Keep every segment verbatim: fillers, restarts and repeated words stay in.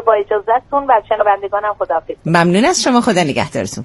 با اجازهتون و شنوندگانم خداحافظ. ممنون از شما، خدا نگهدارتون.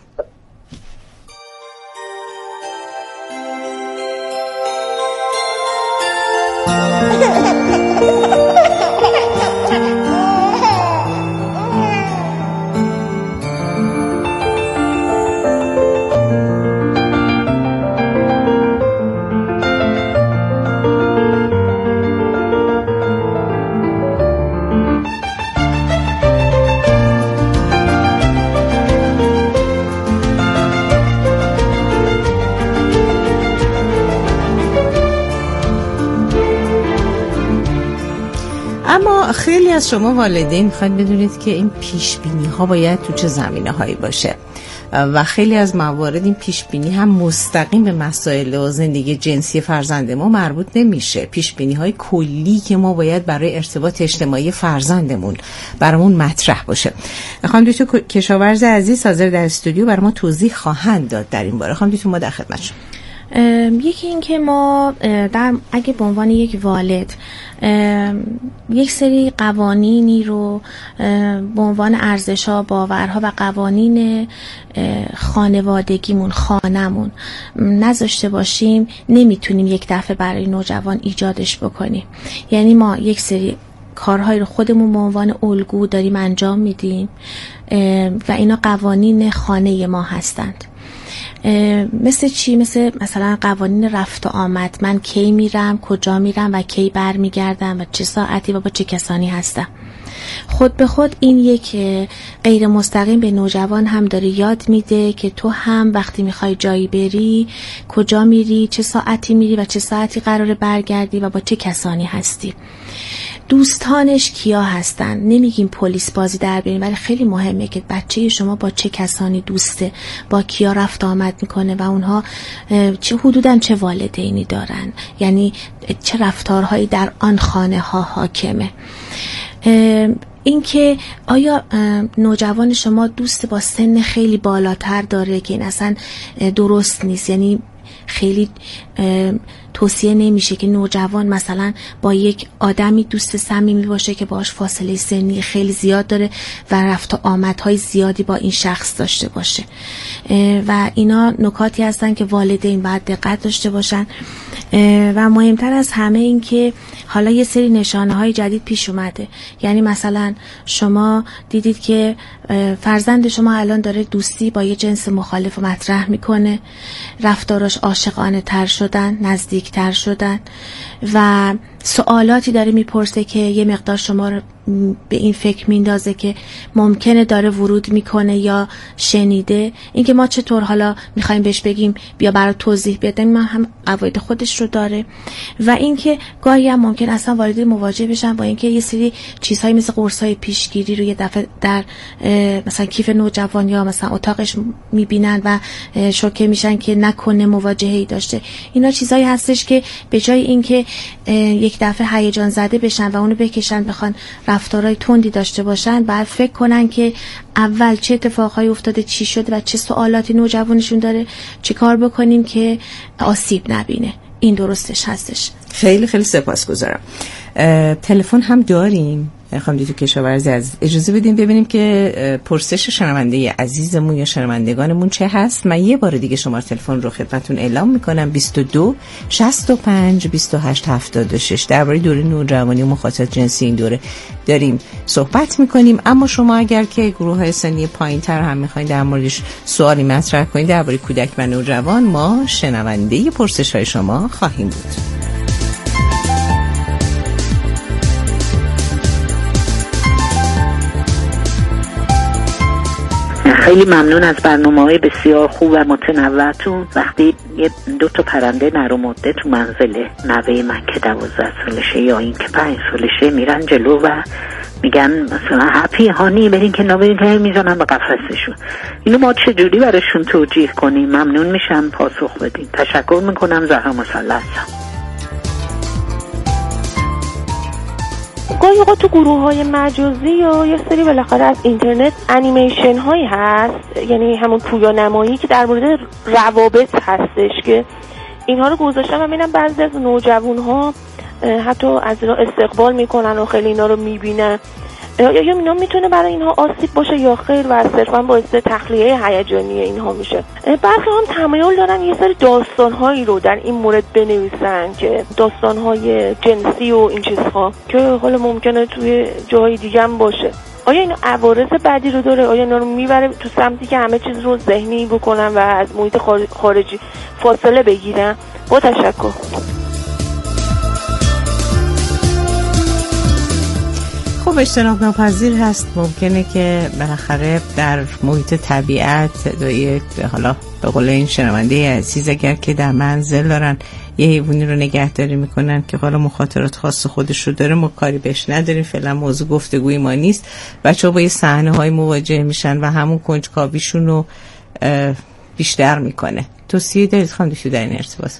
اما خیلی از شما والدین میخواید بدونید که این پیشبینی ها باید تو چه زمینه هایی باشه و خیلی از موارد این پیشبینی هم مستقیم به مسائل و زندگی جنسی فرزند ما مربوط نمیشه. پیشبینی های کلی که ما باید برای ارتباط اجتماعی فرزندمون برامون مطرح باشه. خانم دکتر کشاورز عزیز حاضر در استودیو برای ما توضیح خواهند داد در این باره. خانم دکتر ما در خدمتشون. یکی این که ما در اگه به عنوان یک والد یک سری قوانینی رو به عنوان ارزش‌ها، باورها و قوانین خانوادگیمون، خانمون نذاشته باشیم، نمیتونیم یک دفعه برای نوجوان ایجادش بکنیم. یعنی ما یک سری کارهایی رو خودمون به عنوان الگو داریم انجام میدیم و اینا قوانین خانه ما هستند. مثل چی؟ مثل مثلا قوانین رفت و آمد، من کی میرم، کجا میرم و کی بر میگردم و چه ساعتی و با چه کسانی هستم. خود به خود این یک غیر مستقیم به نوجوان هم داره یاد میده که تو هم وقتی میخوای جایی بری کجا میری، چه ساعتی میری و چه ساعتی قراره برگردی و با چه کسانی هستی. دوستانش کیا هستن؟ نمیگیم پلیس بازی در بیاریم، ولی خیلی مهمه که بچه شما با چه کسانی دوسته، با کیا رفت آمد میکنه و اونها چه حدوداً چه والدینی دارن، یعنی چه رفتارهایی در آن خانه ها حاکمه. این که آیا نوجوان شما دوست با سن خیلی بالاتر داره که این اصلا درست نیست. یعنی خیلی توصیه نمیشه که نوجوان مثلا با یک آدمی دوست صمیمی باشه که باهاش فاصله سنی خیلی زیاد داره و رفت و آمدهای زیادی با این شخص داشته باشه و اینا نکاتی هستن که والدین باید دقت داشته باشن. و مهمتر از همه این که حالا یه سری نشانه های جدید پیش اومده. یعنی مثلا شما دیدید که فرزند شما الان داره دوستی با یه جنس مخالف مطرح میکنه، رفتاراش عاشقانه تر شدن، نزدیک تر شدن و سوالاتی داره میپرسه که یه مقدار شما رو به این فکر میندازه که ممکنه داره ورود میکنه یا شنیده. اینکه ما چطور حالا میخوایم بهش بگیم بیا برای توضیح بدیم، ما هم قواعد خودش رو داره. و اینکه گاهی هم ممکن اصلا والدین مواجه بشن با اینکه یه سری چیزهایی مثل قرصای پیشگیری رو یه دفعه در مثلا کیف نوجوان یا مثلا اتاقش میبینن و شوکه میشن که نکنه مواجهه‌ای داشته. اینا چیزایی هستش که به جای اینکه یک دفعه هیجان زده بشن و اونو بکشن بخوان رفتارهای تندی داشته باشن، بعد فکر کنن که اول چه اتفاقهایی افتاده، چی شده و چه سوالاتی نوجوانشون داره، چه کار بکنیم که آسیب نبینه. این درستش هستش. خیلی خیلی سپاسگزارم. تلفن هم داریم. خانم دکتر کشاورزی عزیز اجازه بدیم ببینیم که پرسش شنونده عزیزمون یا شنوندگانمون چه هست. من یه بار دیگه شماره تلفن رو خدمتتون اعلام میکنم: بیست و دو شصت و پنج بیست و هشت هفتاد و شش. درباره دوره نوجوانی و مخاطرات جنسی این دوره داریم صحبت میکنیم. اما شما اگر که گروه‌های سنی پایین‌تر هم میخواین در موردش سوالی مطرح کنید درباره کودک و نوجوان، ما شنونده پرسش‌های شما خواهیم بود. خیلی ممنون از برنامه‌های بسیار خوب و متنوعتون. وقتی یه دو تا پرنده نر و مده تو منزل نوه من که دوازده سالشه یا این که پنج سالشه میرن جلو و میگن مثلا هپی هانی برین که نوه که میزنن به قفسشون، اینو ما چجوری براشون توجیه کنیم؟ ممنون میشم پاسخ بدین. تشکر میکنم. زهرا مسلط. گاهی اوقات تو گروه های مجازی یا یه سری بالاخره از اینترنت انیمیشن هایی هست، یعنی همون پویا نمایی که در مورد روابط هستش که اینها رو گذاشتم و میبینم بعضی از نوجوان ها حتی از اینا استقبال میکنن و خیلی اینا رو میبینن یا اینا میتونه برای اینها آسیب باشه یا خیر و صرفا باعث تخلیه هیجانی اینها میشه. بعضی هم تمایل دارن یه سری داستانهایی رو در این مورد بنویسن که داستانهای جنسی و این چیزها که حالا ممکنه توی جای دیگه هم باشه. آیا این عوارض بعدی رو داره؟ آیا اینا رو میبره تو سمتی که همه چیز رو ذهنی بکنن و از محیط خارجی فاصله بگیرن؟ با تشکر. خب اجتناب ناپذیر هست. ممکنه که بالاخره در محیط طبیعت دوی حالا به قول این شنونده عزیز اگر که در منزل دارن یه حیوانی رو نگهداری میکنن که حالا مخاطرات خاص خودش رو داره، ما کاری بهش نداریم، فعلا موضوع گفتگوی ما نیست، بچه‌ها با یه صحنه های مواجه میشن و همون کنجکاویشون رو بیشتر میکنه. توصیه دارید خانم دکتر در این ارتباط؟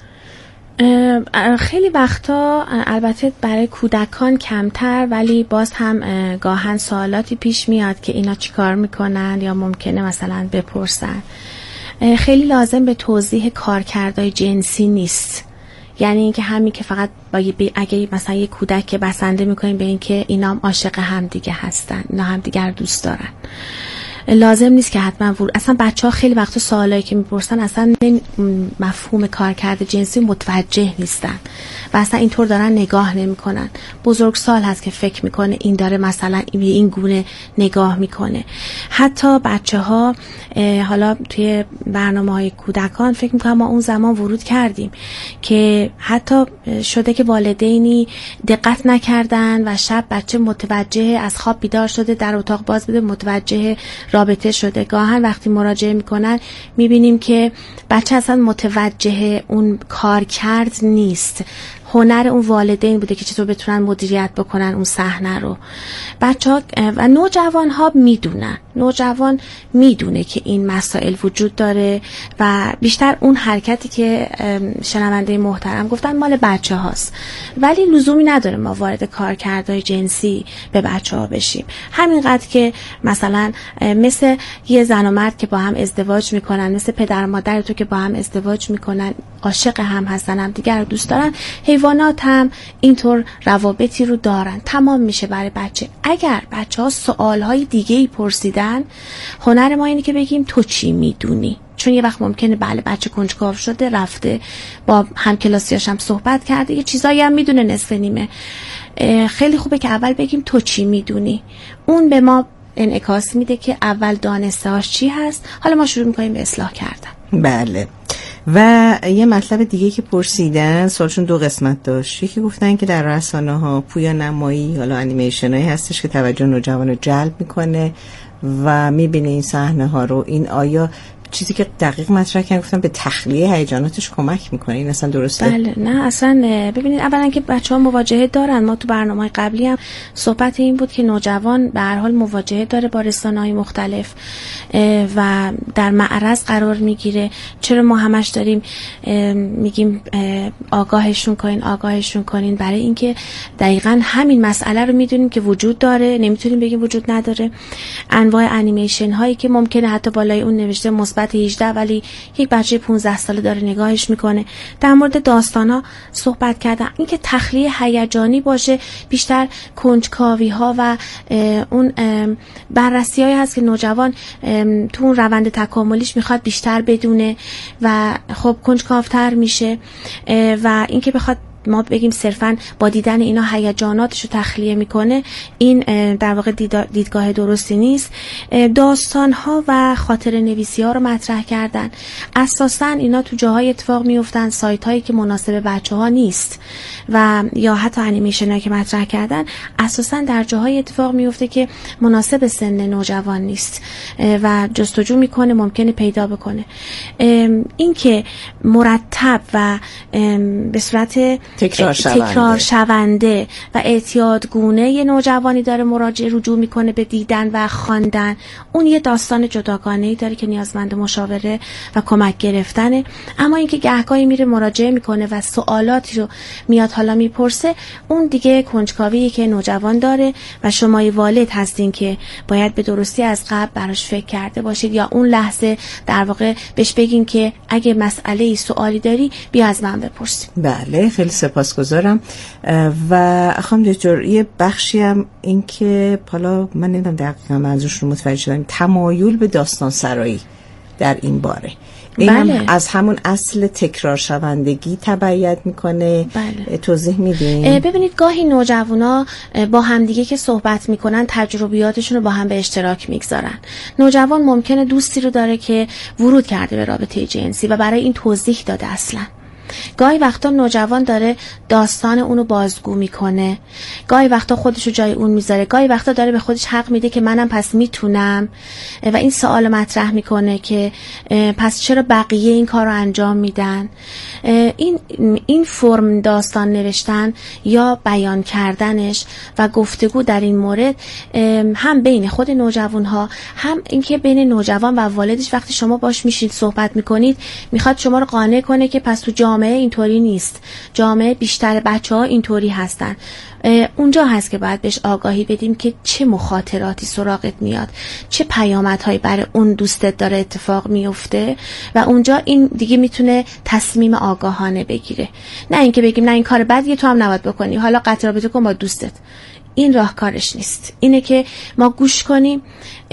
خیلی وقتا البته برای کودکان کمتر، ولی باز هم گاهن سوالاتی پیش میاد که اینا چیکار میکنن یا ممکنه مثلا بپرسن. خیلی لازم به توضیح کارکردهای جنسی نیست، یعنی اینکه همین که فقط با اگه مثلا یه کودک که بسنده میکنیم به اینکه اینا هم عاشق هم دیگه هستن، اینا هم دیگر دوست دارن، لازم نیست که حتما ور... اصلا بچه ها خیلی وقتا سوالایی که میپرسن اصلا مفهوم کارکرد جنسی متوجه نیستن و اصلا اینطور دارن نگاه نمیکنن. بزرگسال هست که فکر میکنه این داره مثلا این گونه نگاه میکنه. حتی بچه ها حالا توی برنامه های کودکان فکر میکنم ما اون زمان ورود کردیم که حتی شده که والدینی دقت نکردن و شب بچه متوجه از خواب بیدار شده، در اتاق باز بوده متوجه رابطه شده. گاهن وقتی مراجعه میکنن میبینیم که بچه اصلا متوجه اون کار کرد نیست، هنر اون والدین بوده که چطور بتونن مدیریت بکنن اون صحنه رو. بچه‌ها و نوجوان ها میدونن، نوجوان میدونه که این مسائل وجود داره و بیشتر اون حرکتی که شنونده محترم گفتن مال بچه هاست، ولی لزومی نداره ما وارد کارکردهای جنسی به بچه ها بشیم. همینقدر که مثلا مثل یه زن و مرد که با هم ازدواج میکنن، مثل پدر و مادر تو که با هم ازدواج میکنن، عاشق هم هستن، هم دیگر رو دوست دارن، حیوانات هم اینطور روابطی رو دارن. تمام میشه برای بچه. اگر بچه ها سوالهای دیگه ای پرسیدن، هنر ما اینه که بگیم تو چی میدونی؟ چون یه وقت ممکنه بله بچه کنجکاو شده، رفته با همکلاسیاش هم صحبت کرده، یه چیزایی هم میدونه نصف نیمه. خیلی خوبه که اول بگیم تو چی میدونی. اون به ما انعکاس میده که اول دانستهاش چی هست، حالا ما شروع میکنیم به اصلاح کردن. بله. و یه مطلب دیگه که پرسیدن، سوالشون دو قسمت داشت. یکی گفتن که در رسانه ها پویا نمایی، حالا انیمیشن هایی هستش که توجه نوجوان رو جلب میکنه و میبینه این صحنه ها رو، این آیا چیزی که دقیق مطرح کردن گفتن به تخلیه هیجاناتش کمک میکنه؟ این اصلا درسته؟ بله. نه اصلا. ببینید اولا که بچه‌ها مواجهه دارن. ما تو برنامه‌های قبلی هم صحبت این بود که نوجوان به هر حال مواجهه داره با رسانه‌های مختلف و در معرض قرار میگیره. چرا ما همش داریم میگیم آگاهشون کنین آگاهشون کنین؟ برای اینکه دقیقاً همین مسئله رو میدونیم که وجود داره، نمیتونیم بگیم وجود نداره. انواع انیمیشن هایی که ممکنه حتی بالای اون نوشته مثبت هجده ولی یک بچه پانزده ساله داره نگاهش میکنه. در مورد داستانا صحبت کردن، اینکه تخلیه هیجانی باشه، بیشتر کنجکاوی ها و اون بررسی هایی هست که نوجوان تو اون روند تکاملیش میخواد بیشتر بدونه و خب کنجکاوتر میشه و اینکه بخواد ما بگیم صرفاً با دیدن اینا هیجاناتشو تخلیه میکنه، این در واقع دیدگاه درستی نیست. داستان‌ها و خاطره نویسی‌ها رو مطرح کردن، اساساً اینا تو جاهای اتفاق میفتن، سایت‌هایی که مناسب بچه‌ها نیست و یا حتی انیمیشن‌هایی که مطرح کردن اساساً در جاهای اتفاق میفته که مناسب سن نوجوان نیست و جستجو میکنه، ممکنه پیدا بکنه. این که مرتب و به صورت تکرار شونده. تکرار شونده و اعتیادگونه یه نوجوانی داره مراجعه رجوع میکنه به دیدن و خواندن، اون یه داستان جداگانه‌ای داره که نیازمند مشاوره و کمک گرفتنه. اما اینکه گهگاهی میره مراجعه میکنه و سوالاتی رو میاد حالا میپرسه، اون دیگه کنجکاویی که نوجوان داره و شمای والد هستین که باید به درستی از قبل براش فکر کرده باشید یا اون لحظه در واقع بهش بگین که اگه مسئله ای سوالی داری بیا از من بپرسی. بله، خیلی سپاسگزارم. و خانم دکتر یه بخشی هم این که حالا من نمیدونم دقیقاً منظورش رو متوجه شدم، تمایل به داستان سرایی در این باره، این بله. هم از همون اصل تکرار شوندگی تبعیت میکنه. بله. توضیح میدین؟ ببینید گاهی نوجوانا با همدیگه که صحبت میکنن تجربیاتشون رو با هم به اشتراک میگذارن. نوجوان ممکنه دوستی رو داره که ورود کرده به رابطه جنسی و برای این توضیح داده اصلا. گاهی وقتا نوجوان داره داستان اونو بازگو میکنه، گاهی وقتا خودشو جای اون میذاره، گاهی وقتا داره به خودش حق میده که منم پس میتونم و این سوال مطرح میکنه که پس چرا بقیه این کار رو انجام میدن. این این فرم داستان نوشتن یا بیان کردنش و گفتگو در این مورد هم بین خود نوجوان ها، هم اینکه بین نوجوان و والدش وقتی شما باش میشید صحبت میکنید میخواد شما رو قانع کنه که پس تو جامعه اینطوری نیست، جامعه بیشتر بچه‌ها اینطوری هستن. اونجا هست که باید بهش آگاهی بدیم که چه مخاطراتی سراغت میاد، چه پیامدهایی برای اون دوستت داره اتفاق میفته و اونجا این دیگه میتونه تصمیم آگاهانه بگیره، نه اینکه بگیم نه این کار بدیه تو هم نباید بکنی، حالا قطع رابطه کن با دوستت. این راهکارش نیست. اینه که ما گوش کنیم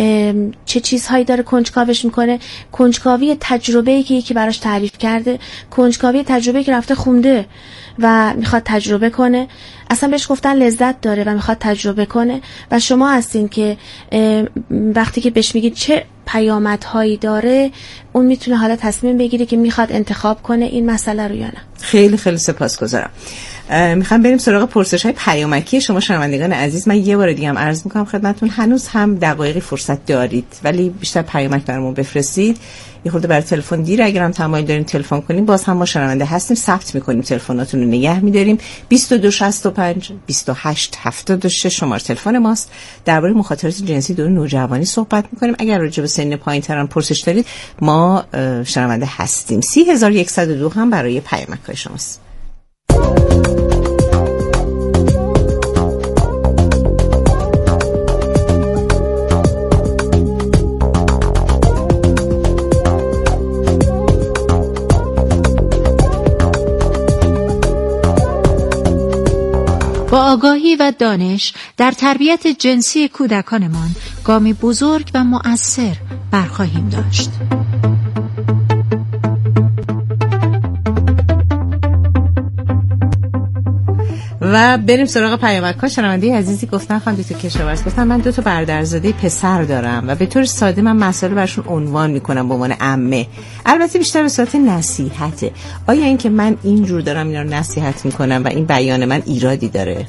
چه چیزهایی داره کنجکاوش میکنه، کنجکاوی تجربه‌ای که یکی براش تعریف کرده، کنجکاوی تجربه‌ای که رفته خونده و میخواد تجربه کنه، اصلا بهش گفتن لذت داره و میخواد تجربه کنه و شما هستین که وقتی که بهش میگید چه پیامدهایی داره اون میتونه حالا تصمیم بگیره که میخواد انتخاب کنه این مسئله رو یا نه. خیلی خیلی سپاسگزارم. میخوام بریم سراغ پرسش های پیامکی شما شنوندگان عزیز. من یه بار دیگه هم عرض میکنم خدمتتون هنوز هم دقایقی فرصت دارید ولی بیشتر پیامک برامون بفرستید. یه خورده برای تلفن دیر، اگر هم تمایل دارین تلفن کنیم باز هم ما شنونده هستیم، ثبت میکنیم تلفناتون رو نگه میداریم. بیست و دو شصت و پنج بیست و هشت هفتاد و شش شماره تلفن ماست. درباره مخاطرات جنسی دور نوجوانی صحبت میکنیم. اگر راجع به سن پایین‌ترم پرسش دارید ما شنونده هستیم. سی هزار و صد و دو هم برای پیامک های شماست. با آگاهی و دانش در تربیت جنسی کودکانمان گامی بزرگ و مؤثر برخواهیم داشت. و بریم سراغ پیامک‌ها. شنونده عزیزی گفتن خانم دکتر کشاورز، گفتن من دو تا برادرزاده پسر دارم و به طور ساده من مسائل براشون عنوان میکنم به عنوان عمه، البته بیشتر به صورت نصیحته. آیا این که من اینجور دارم اینا رو نصیحت میکنم و این بیان من ایرادی داره؟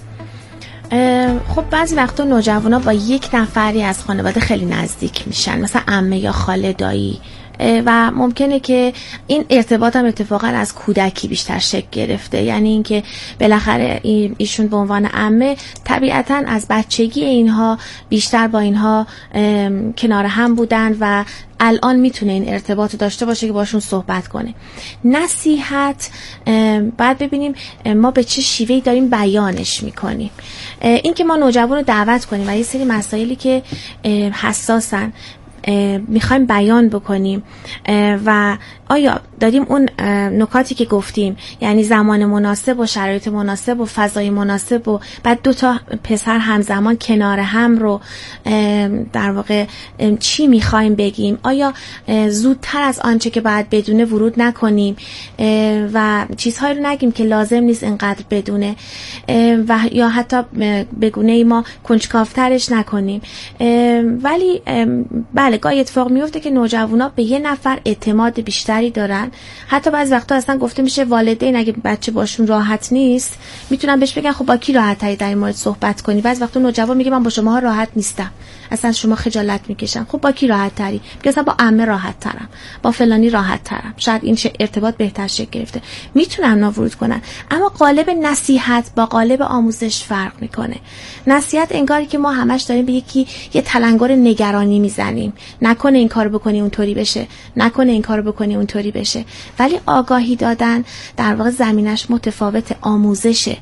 خب بعضی وقتا نوجوانا با یک نفری از خانواده خیلی نزدیک میشن، مثلا عمه یا خاله، دایی، و ممکنه که این ارتباط هم اتفاقا از کودکی بیشتر شکل گرفته، یعنی اینکه بالاخره ایشون به عنوان عمه طبیعتاً از بچگی اینها بیشتر با اینها کنار هم بودن و الان میتونه این ارتباط داشته باشه که باشون صحبت کنه. نصیحت بعد ببینیم ما به چه شیوهی داریم بیانش میکنیم. این که ما نوجوان رو دعوت کنیم و یه سری مسائلی که حساسن میخوایم بیان بکنیم و آیا داریم اون نکاتی که گفتیم، یعنی زمان مناسب و شرایط مناسب و فضای مناسب و بعد دو تا پسر همزمان کنار هم رو در واقع چی میخوایم بگیم، آیا زودتر از آنچه که باید بدونه ورود نکنیم و چیزهایی رو نگیم که لازم نیست اینقدر بدونه و یا حتی بگونه ای ما کنجکاوترش نکنیم. ولی بله گاهی اتفاق میفته که نوجوانا به یه نفر اعتماد بیشتری دارن، حتی بعضی وقتا اصلا گفته میشه والدین اگه بچه باشون راحت نیست میتونن بهش بگن خب با کی راحت تری در این مورد صحبت کنی. بعضی وقتا نوجوان میگه من با شماها راحت نیستم، اصلا شما خجالت میکشن. خب با کی راحت تری؟ میگه اصلا با عمه راحت ترم، با فلانی راحت ترم، شاید این ارتباط بهتر شکل گرفته، میتونن ورود کنن. اما قالب نصیحت با قالب آموزش فرق میکنه. نصیحت انگاری که ما همش داریم به یکی یه تلنگر نگرانی میزنیم، نکنه این کارو بکنی اونطوری بشه، نکنه این کارو بکنی اونطوری بشه. ولی آگاهی دادن در واقع زمینش متفاوت، آموزشه.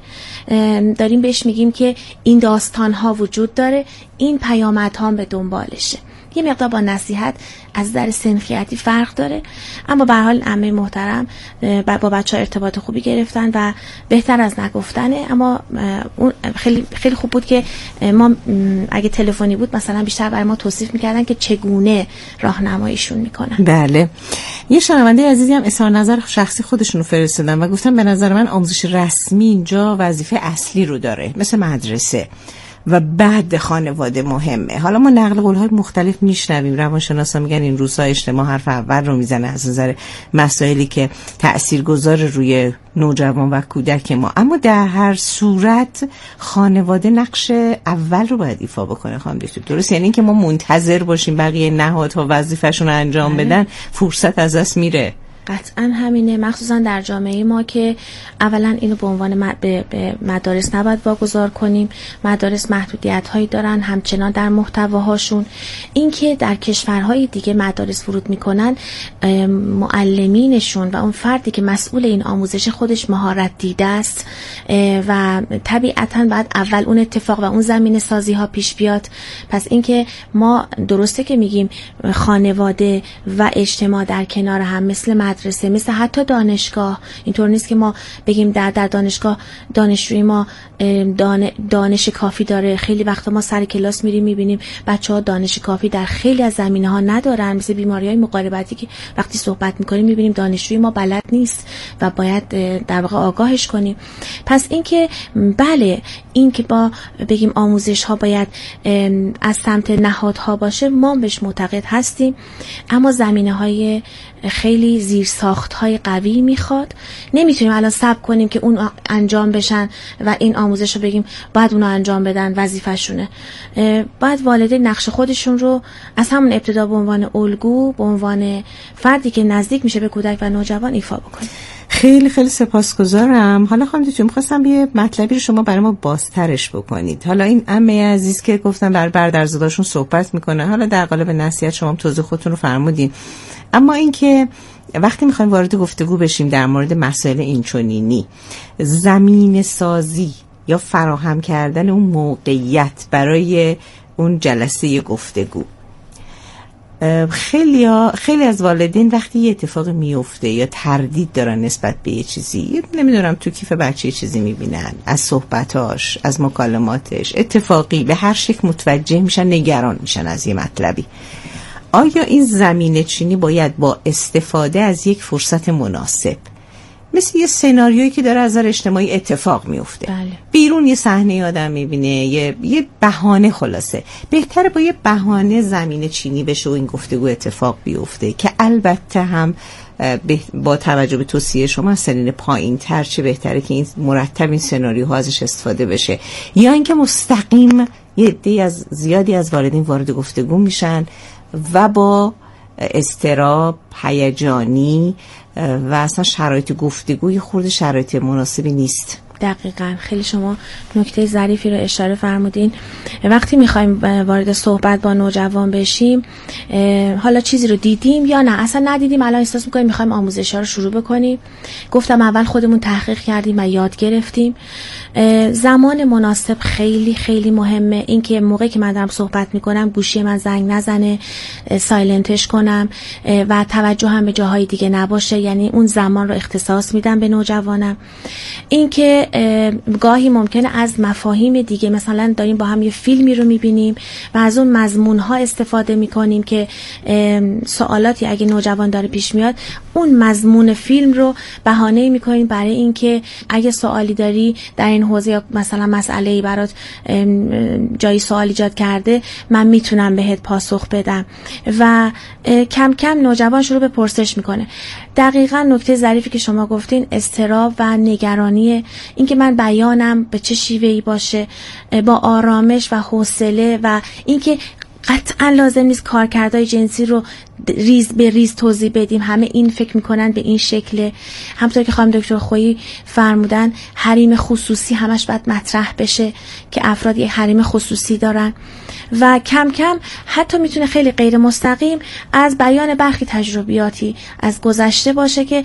داریم بهش میگیم که این داستان ها وجود داره، این پیامدها به دنبالشه. یه مقدار با نصیحت از در سنخیتی فرق داره، اما به هر حال عمه محترم با بچه‌ها ارتباط خوبی گرفتن و بهتر از نگفتنه. اما اون خیلی خیلی خوب بود که ما اگه تلفنی بود مثلا بیشتر برای ما توصیف میکردن که چگونه راهنماییشون میکنن. بله. یه شنونده عزیزی هم اظهار نظر شخصی خودشونو فرستادن و گفتن به نظر من آموزش رسمی اینجا وظیفه اصلی رو داره، مثل مدرسه، و بعد خانواده مهمه. حالا ما نقل قول‌های مختلف میشنویم، روانشناسا میگن این روزها اجتماع حرف اول رو میزنه از نظر مسائلی که تاثیرگذار روی نوجوان و کودک ما، اما در هر صورت خانواده نقش اول رو باید ایفا بکنه. خانم دکتر درست؟ یعنی اینکه ما منتظر باشیم بقیه نهادها وظیفه‌شون رو انجام بدن، فرصت از دست میره. قطعا همینه، مخصوصا در جامعه ما که اولا اینو به عنوان به مدارس نباید واگذار کنیم. مدارس محدودیت هایی دارن، همچنان در محتواهاشون. این که در کشورهای دیگه مدارس ورود میکنن، معلمینشون و اون فردی که مسئول این آموزش خودش مهارت دیده است و طبیعتا بعد اول اون اتفاق و اون زمینه سازی ها پیش بیاد. پس اینکه ما درسته که میگیم خانواده و اجتماع در کنار هم، مثل مدرسه، مثل حتی دانشگاه. اینطور نیست که ما بگیم در در دانشگاه دانشجوی ما دان دانش کافی داره. خیلی وقتا ما سر کلاس میریم میبینیم بچه‌ها دانش کافی در خیلی از زمینه‌ها ندارن، مثل بیماری‌های مقاربتی که وقتی صحبت می‌کنیم میبینیم دانشجوی ما بلد نیست و باید در واقع آگاهش کنیم. پس اینکه بله، این که با بگیم آموزش‌ها باید از سمت نهادها باشه، ما بهش معتقد هستیم، اما زمینه‌های خیلی زیرساخت‌های قوی میخواد. نمیتونیم الان صبر کنیم که اون انجام بشن و این آموزش رو بگیم باید اونو انجام بدن، وظیفه‌شونه. باید والدین نقش خودشون رو از همون ابتدا به عنوان الگو، به عنوان فردی که نزدیک میشه به کودک و نوجوان ایفا بکنیم. خیلی خیلی سپاسگزارم. حالا خانم دکتر می‌خواستم یه مطلبی رو شما برای ما بازترش بکنید. حالا این عمه عزیز که گفتن بر برادرزاداشون صحبت میکنه، حالا در قالب نصیحت شما توضیح خودتون رو فرمودین، اما این که وقتی میخوایم وارد گفتگو بشیم در مورد مسائل اینچنینی، زمین سازی یا فراهم کردن اون موقعیت برای اون جلسه گفتگو، خیلی ها خیلی از والدین وقتی یه اتفاق میفته یا تردید دارن نسبت به یه چیزی، نمیدونم تو کیف بچه یه چیزی میبینن، از صحبتاش، از مکالماتش، اتفاقی به هر شکل متوجه میشن، نگران میشن از یه مطلبی. آیا این زمینه چینی باید با استفاده از یک فرصت مناسب، مثل یه سناریویی که داره از نظر اجتماعی اتفاق میفته، بله. بیرون یه صحنه آدم میبینه، یه یه بهانه، خلاصه بهتره با یه بهانه زمینه چینی بشه و این گفتگو اتفاق بیفته، که البته هم با توجه به توصیه شما سنین پایین تر چه بهتره که این مرتب این سناریوها ازش استفاده بشه، یا اینکه مستقیم یه عده از زیادی از والدین وارد گفتگو میشن و با اضطراب، هیجانی و اصلا شرایط گفتگوی خورد شرایط مناسبی نیست. دقیقاً، خیلی شما نکته ظریفی رو اشاره فرمودین. وقتی میخوایم وارد صحبت با نوجوان بشیم، حالا چیزی رو دیدیم یا نه اصلا ندیدیم، الان احساس میکنیم میخوایم آموزش‌ها رو شروع بکنیم، گفتم اول خودمون تحقیق کردیم و یاد گرفتیم. زمان مناسب خیلی خیلی مهمه. این که موقعی که من دارم صحبت میکنم گوشی من زنگ نزنه، سایلنتش کنم و توجه هم به جاهای دیگه نباشه، یعنی اون زمان رو اختصاص میدم به نوجوانم. این که گاهی ممکنه از مفاهیم دیگه، مثلا داریم با هم یه فیلمی رو میبینیم و از اون مضمونها استفاده میکنیم که سوالاتی اگه نوجوان داره پیش میاد، اون مضمون فیلم رو بهانه میکنیم برای اینکه اگه سوالی داری در این حوزه یا مثلا مسئله‌ای برات جایی سوال ایجاد کرده، من میتونم بهت پاسخ بدم و کم کم نوجوان شروع به پرسش میکنه. دقیقاً نکته ظریفی که شما گفتین، اضطراب و نگرانی، اینکه من بیانم به چه شیوهی باشه، با آرامش و حوصله، و اینکه قطعا لازم نیست کارکردهای جنسی رو ریز به ریز توضیح بدیم، همه این فکر میکنن به این شکله. همونطور که خانم دکتر خویی فرمودن، حریم خصوصی همش باید مطرح بشه که افراد یک حریم خصوصی دارن و کم کم حتی میتونه خیلی غیر مستقیم از بیان برخی تجربیاتی از گذشته باشه که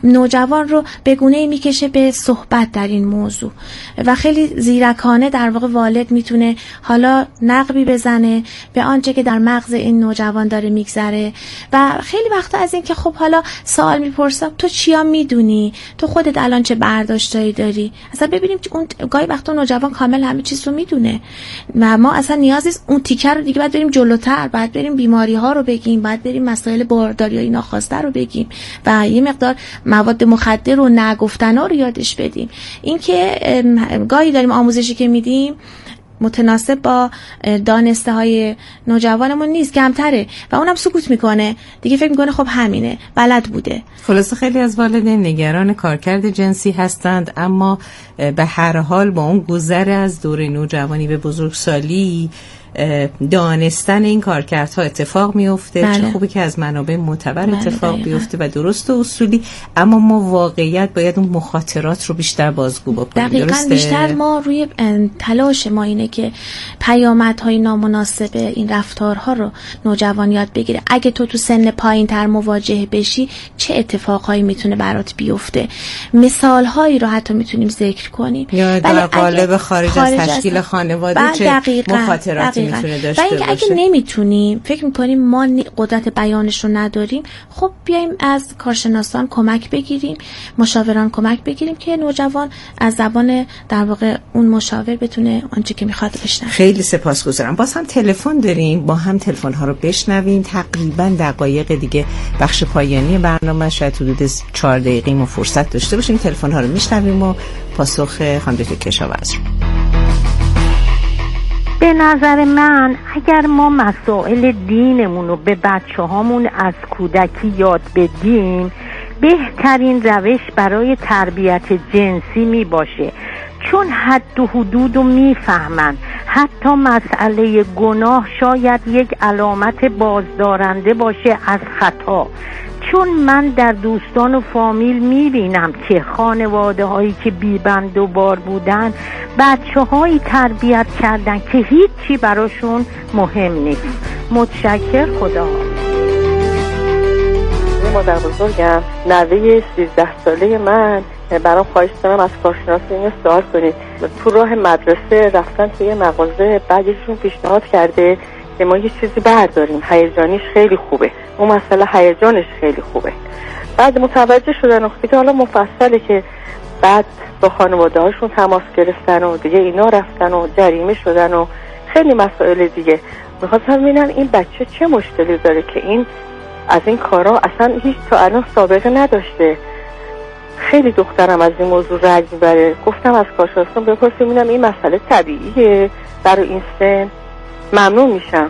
نوجوان رو به گونه‌ای میکشه به صحبت در این موضوع و خیلی زیرکانه در واقع والد میتونه حالا نقبی بزنه به آنچه که در مغز این نوجوان داره میگذره و خیلی وقتا از این که خب حالا سوال میپرسم تو چیا میدونی، تو خودت الان چه برداشتایی داری، اصلا ببینیم اون گاهی وقتا نوجوان کامل همه چیز رو میدونه و ما اصلا نیاز نیست اون تیکر رو دیگه بعد بریم جلوتر، بعد بریم بیماری ها رو بگیم، بعد بریم مسائل بارداری های ناخواسته رو بگیم و یه مقدار مواد مخدر و نگفتنا رو یادش بدیم. این که گاهی داریم آموزشی که میدیم متناسب با دانسته های نوجوانمون نیست، کمتره و اونم سکوت میکنه دیگه، فکر میکنه خب همینه، بلد بوده. خلاصه خیلی از والدین نگران کارکرد جنسی هستند، اما به هر حال با اون گذر از دوره نوجوانی به بزرگسالی دانستن این کارکردها اتفاق میفته. بله. چه خوبه که از منابع معتبر بله اتفاق دقیقا. بیفته و درست و اصولی، اما ما واقعیت باید اون مخاطرات رو بیشتر بازگو بکنیم. دقیقاً درسته؟ بیشتر ما روی تلاش ما اینه که پیامدهای نامناسب این رفتارها رو نوجوان یاد بگیره. اگه تو تو سن پایین تر مواجه بشی چه اتفاقهایی میتونه برات بیفته، مثالهایی رو حتی میتونیم ذکر کنیم یا در قالب خارج, خارج از تشکیل از خانواده چه دقیقاً. مخاطراتی میتونه داشته و اینکه باشه. اگه نمیتونیم، فکر میکنیم ما قدرت بیانش رو نداریم، خب بیایم از کارشناسان کمک بگیریم، مشاوران کمک بگیریم که نوجوان از زبان در واقع اون مشاور بتونه آنچه که میخواد بشنوه. خیلی سپاسگزارم. باز هم تلفن داریم، با هم تلفن ها رو بشنویم. تقریبا دقایق دیگه بخش پایانی برنامه، شاید حدود چهار دقیقه ما فرصت داشته باشیم. تلفن ها رو میشنویم و پاسخ خانم دکتر کشاورز. به نظر من اگر ما مسائل دینمون رو به بچه هامون از کودکی یاد بدیم، بهترین روش برای تربیت جنسی می باشه، چون حد و حدود رو می فهمن. حتی مسئله گناه شاید یک علامت بازدارنده باشه از خطا، چون من در دوستان و فامیل میبینم که خانواده هایی که بیبند و بار بودن بچه هایی تربیت کردن که هیچی براشون مهم نیست. متشکر، خدا. مادر بزرگم نوه سیزده ساله من برام خواهش دارم از کارشناس اینو سوال کنید. تو راه مدرسه رفتن توی مغازه، بعدشون پیشنهاد کرده که ما یه چیزی برداریم، هیجانیش خیلی خوبه، اون مسئله هیجانش خیلی خوبه. بعد متوجه شدن وقتی که حالا مفصله که بعد با خانواده هاشون تماس گرفتن و دیگه اینا رفتن و جریمه شدن و خیلی مسائل دیگه. میخواستم ببینم این بچه چه مشکلی داره که این از این کارا اصلا هیچ تا الان سابقه نداشته. خیلی دخترم از این موضوع رنج میبره. گفتم از کارشناسان بپرسیم ببینم این مسئله طبیعیه برای این سن. ممنون میشم.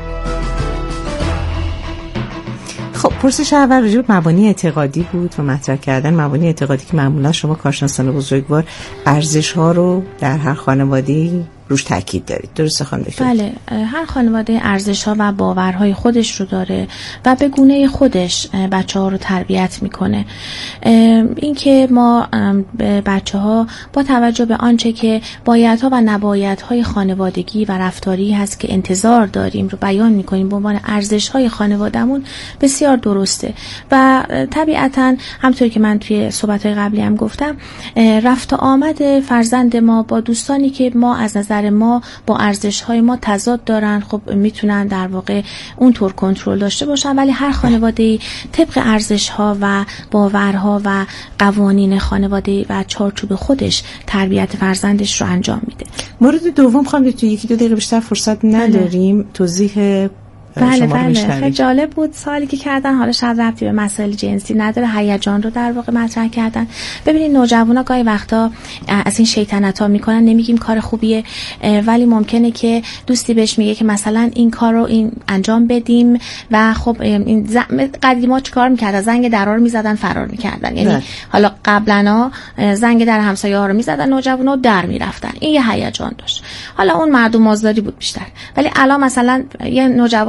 خب پرسش اول راجع به مبانی اعتقادی بود و مطرح کردن مبانی اعتقادی که معمولا شما کارشناسان بزرگوار ارزش ها رو در هر خانواده‌ای روش تاکید دارید. درسته خانم دکتر؟ بله، هر خانواده ارزش ها و باورهای خودش رو داره و به گونه خودش بچه ها رو تربیت میکنه. این که ما بچه ها با توجه به آنچه که بایدها و نبایدهای خانوادگی و رفتاری هست که انتظار داریم رو بیان میکنیم به عنوان ارزش های خانوادهمون، بسیار درسته و طبیعتا همطور که من توی صحبت های قبلی هم گفتم، رفت و آمد فرزند ما با دوستانی که ما از نظر ما با ارزش‌های ما تضاد دارن، خب میتونن در واقع اونطور کنترل داشته باشن، ولی هر خانواده‌ای طبق ارزش‌ها و باورها و قوانین خانواده و چارچوب خودش تربیت فرزندش رو انجام میده. مورد دوم خانم تو یکی دو دقیقه بیشتر فرصت نداریم. بله. توضیح بله بله خیلی جالب بود سوالی که کردن. حالا شاید ربطی به مسائل جنسی نداره، هیجان رو در واقع مطرح کردن. ببینید نوجوانا گاهی وقتا از این شیطنت‌ها میکنن، نمیگیم کار خوبیه، ولی ممکنه که دوستی بهش میگه که مثلا این کار رو این انجام بدیم و خب این ز... قدیما چیکار میکردن؟ زنگ درا رو میزدن فرار میکردن. یعنی ده. حالا قبلا زنگ در همسایه‌ها رو میزدن، نوجوانا در میرفتن. این یه هیجان داشت. حالا اون مردم آزاری بود بیشتر، ولی الان مثلا یه نوجوان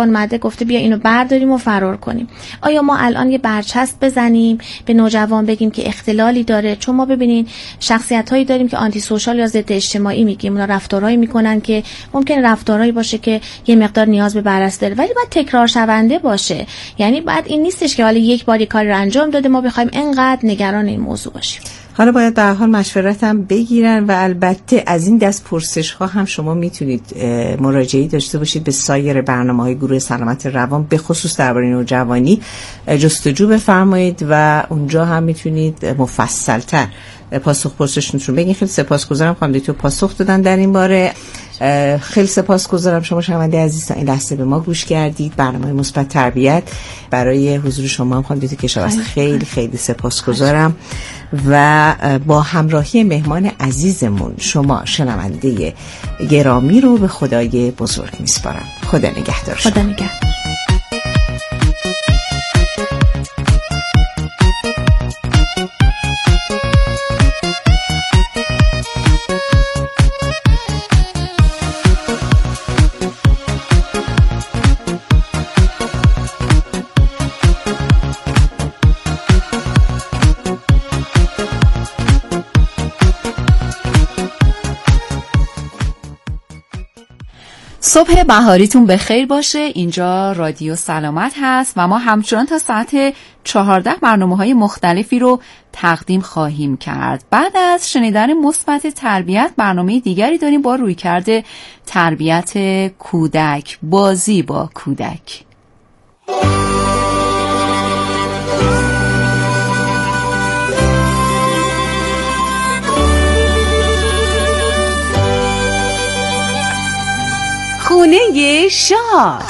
اومده گفته بیا اینو برداریم و فرار کنیم. آیا ما الان یه برچسب بزنیم به نوجوان بگیم که اختلالی داره؟ چون ما ببینین شخصیتایی داریم که آنتی سوشال یا ضد اجتماعی میگیم، اونا رفتارهایی میکنن که ممکن رفتارهایی باشه که یه مقدار نیاز به بررسی داره، ولی باید تکرار شونده باشه. یعنی بعد این نیستش که حالا یک بار کاری رو انجام داده ما بخوایم انقدر نگران این موضوع باشیم. حالا باید در حال مشورت هم بگیرن و البته از این دست پرسش ها هم شما میتونید مراجعه داشته باشید به سایر برنامه‌های گروه سلامت روان، به خصوص درباره نوجوانی جستجو بفرمایید و اونجا هم میتونید مفصل‌تر پاسخ پرسشتون بگین. خیلی سپاسگزارم خانم دکتر پاسخ دادن در این باره. خیلی سپاسگزارم شما شنونده عزیز این لحظه به ما گوش کردید. برنامه مثبت تربیت برای حضور شما هم خانم دکتر کشاورز خیلی خیلی سپاسگزارم و با همراهی مهمان عزیزمون شما شنونده گرامی رو به خدای بزرگ میسپارم. خدا نگهدار شما. خدا نگهدار. صبح بهاریتون بخیر باشه. اینجا رادیو سلامت هست و ما همچنان تا ساعت چهارده برنامه‌های مختلفی رو تقدیم خواهیم کرد. بعد از شنیدن مثبت تربیت برنامه دیگری داریم با رویکرد تربیت کودک، بازی با کودک. خونه شاد.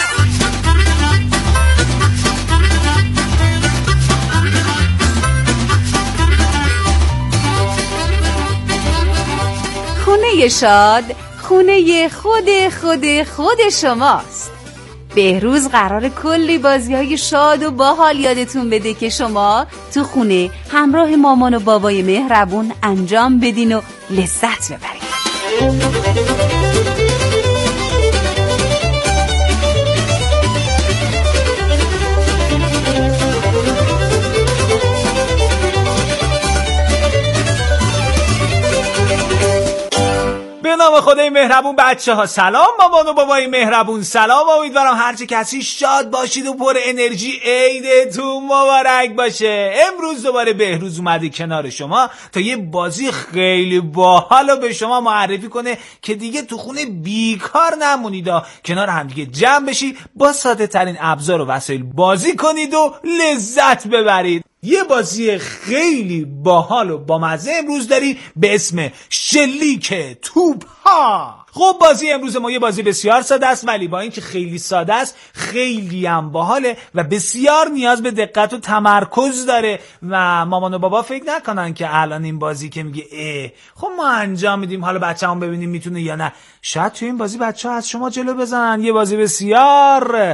خونه شاد خونه خود خود خود شماست. بهروز قرار کلی بازی‌های شاد و باحال یادتون بده که شما تو خونه همراه مامان و بابای مهربون انجام بدین و لذت ببرید. به نام خدای مهربون بچه ها سلام، مامان و بابای مهربون سلام. امیدوارم هرچه کسی شاد باشید و پر انرژی. عیدتون مبارک باشه. امروز دوباره بهروز اومده کنار شما تا یه بازی خیلی باحالو به شما معرفی کنه که دیگه تو خونه بیکار نمونید، کنار هم دیگه جمع بشید، با ساده ترین ابزار و وسایل بازی کنید و لذت ببرید. یه بازی خیلی باحال و بامزه امروز داری به اسم شلیک توپ ها. خب بازی امروز ما یه بازی بسیار ساده است، ولی با اینکه خیلی ساده است خیلی هم باحاله و بسیار نیاز به دقت و تمرکز داره و مامان و بابا فکر نکنن که الان این بازی که میگه اه خب ما انجام میدیم حالا بچه‌مون ببینیم میتونه یا نه، شاید تو این بازی بچه‌ها از شما جلو بزنن. یه بازی بسیار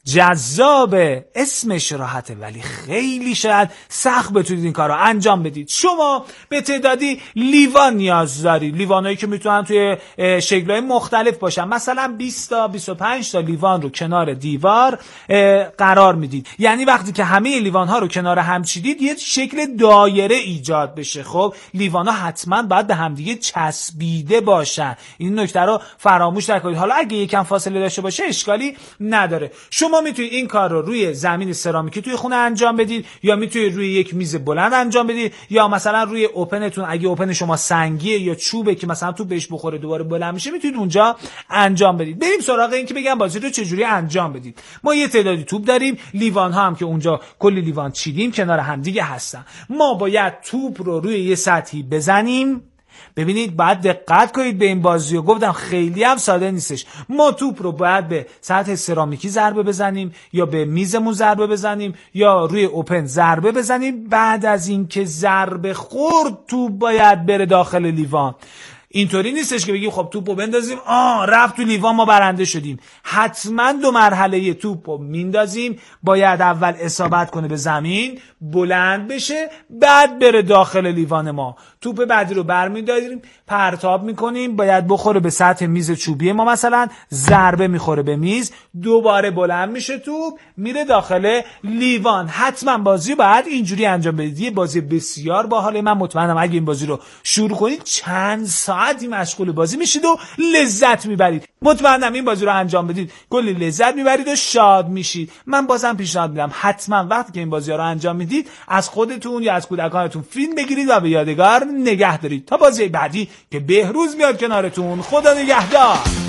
جذابه، اسمش راحته ولی خیلی شاید سخت بتونید این کار رو انجام بدید. شما به تعدادی لیوان نیاز دارید، لیوانایی که میتونن توی شکل‌های مختلف باشن، مثلا بیست تا بیست و پنج تا لیوان رو کنار دیوار قرار میدید. یعنی وقتی که همه لیوان‌ها رو کنار هم چیدید یه شکل دایره ایجاد بشه. خب لیوان‌ها حتما باید به همدیگه چسبیده باشن، این نکته رو فراموش نکنید. حالا اگه یکم فاصله داشته باشه اشکالی نداره. شما میتونید این کار رو روی زمین سرامیکی توی خونه انجام بدید، یا میتونید روی یک میز بلند انجام بدید، یا مثلا روی اوپنتون اگه اوپن شما سنگیه یا چوبه که مثلا تو بهش بخوره دوباره بلند میشه میتونید اونجا انجام بدید. بریم سراغ این که بگم بازی رو چجوری انجام بدید. ما یه تعدادی توپ داریم، لیوان ها هم که اونجا کلی لیوان چیدیم کنار هم دیگه هستن. ما باید توپ رو روی یه سطحی بزنیم. ببینید باید دقت کنید به این بازی رو، گفتم خیلی هم ساده نیستش. ما توپ رو باید به سطح سرامیکی ضربه بزنیم، یا به میزمون ضربه بزنیم، یا روی اوپن ضربه بزنیم. بعد از این که ضربه خورد توپ باید بره داخل لیوان. اینطوری نیستش که بگیم خب توپو بندازیم آ رفت تو لیوان ما برنده شدیم. حتما دو مرحله توپو میندازیم، باید اول اصابت کنه به زمین، بلند بشه، بعد بره داخل لیوان ما. توپ بعدی رو برمی‌داریم، پرتاب میکنیم، باید بخوره به سطح میز چوبی ما، مثلا ضربه میخوره به میز، دوباره بلند میشه توپ میره داخل لیوان. حتما بازی باید اینجوری انجام بدید. یه بازی بسیار باحاله. من مطمئنم اگه این بازی رو شروع کنید چند ساعتی مشغول بازی میشید و لذت میبرید. مطمئنم این بازی رو انجام بدید کلی لذت میبرید و شاد میشید. من بازم پیشنهاد میدم حتما وقتی که این بازی رو انجام میدید از خودتون یا از کودکانتون فیلم بگیرید و به یادگار نگه دارید. تا بازی بعدی که بهروز میاد کنارتون. خدا نگهدار.